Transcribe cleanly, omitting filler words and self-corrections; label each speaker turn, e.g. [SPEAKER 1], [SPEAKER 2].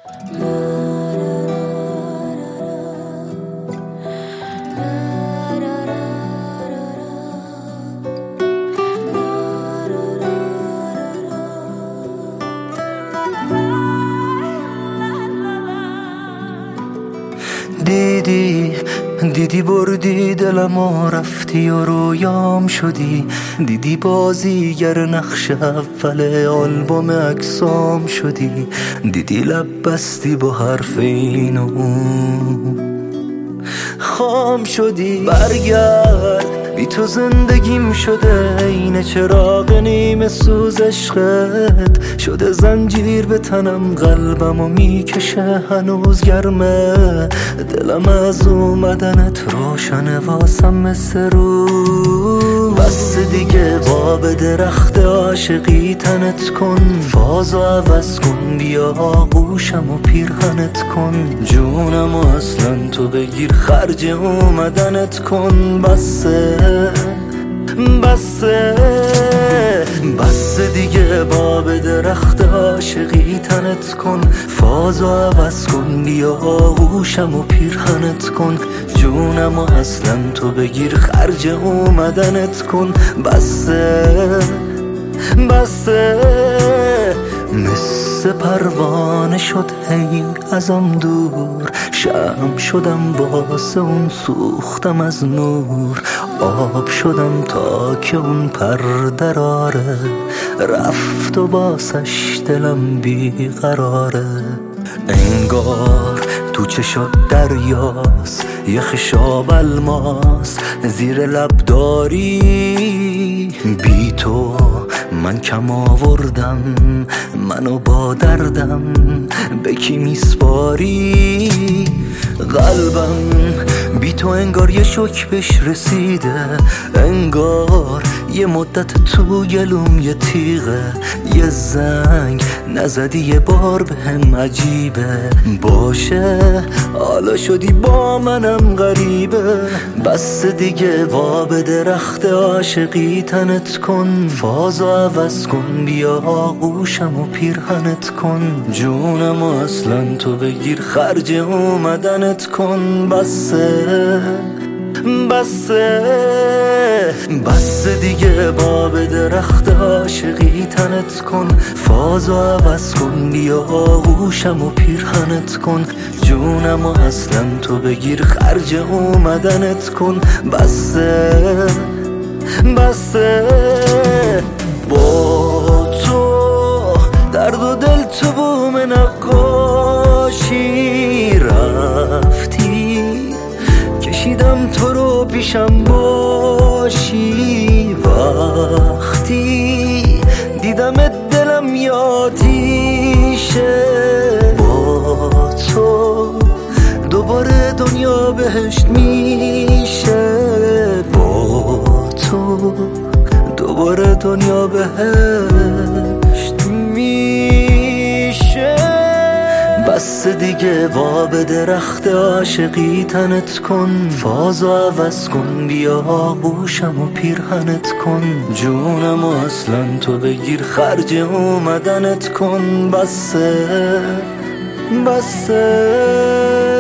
[SPEAKER 1] دیدی بردی دلم و رفتی و رویام شدی، دیدی بازیگر نقش اول آلبوم عکسام شدی، دیدی لب بستی با حرف این و اون خام شدی. برگرد بی تو زندگیم شده عین چراغ نیمه سوز عشقت، شده زنجیر به تنم قلبم و میکشه هنوز گرمه، دلم از اومدنت روشنه واسم مثل روز. بس دیگه باب درخت عاشقی تنت کن، فازو عوض کن، بیا آغوشم و پیرهنت کن، جونم و اصلا تو بگیر خرج اومدنت کن. بسه دیگه باب درخت عاشقی تنت کن، فازو عوض کن، بیا آغوشم و پیرهنت کن، جونم و اصلا تو بگیر خرج اومدنت کن. بسه مثل پروانه شد هی ازم دور، شمع شدم واسه اون، سوختم از نور، آب شدم تا که اون پر دراره، رفت و باسش دلم بیقراره. انگار تو چشات دریاست یه خشاب الماس، زیر لب داری بی تو من کم آوردم، منو با دردم به کی میسپاری. قلبم بی تو انگار یه شوک بهش رسیده، انگار یه مدت تو گلوم یه تیغه، یه زنگ نزدی یه بار بهم عجیبه، باشه حالا شدی با منم غریبه. بس دیگه باب درخت عاشقی تنت کن، فازو عوض کن، بیا آغوشم و پیرهنت کن، جونم و اصلا تو بگیر خرج اومدنت کن. بسه دیگه باب درخت عاشقی تنت کن، فازو عوض کن، بیا آغوشم و پیرهنت کن، جونم و اصلا تو بگیر خرج اومدنت کن. بسه با تو درد و دل تو بوم نقاشی، رفتی کشیدم تو رو پیشم باشی، وقتی دیدم دلم یادیشه، با تو دوباره دنیا بهشت میشه، با تو دوباره دنیا بهشت میشه. بس دیگه باب درخت عاشقی تنت کن، فازو عوض کن، بیا آغوشم و پیرهنت کن، جونم و اصلا تو بگیر خرج اومدنت کن. بسه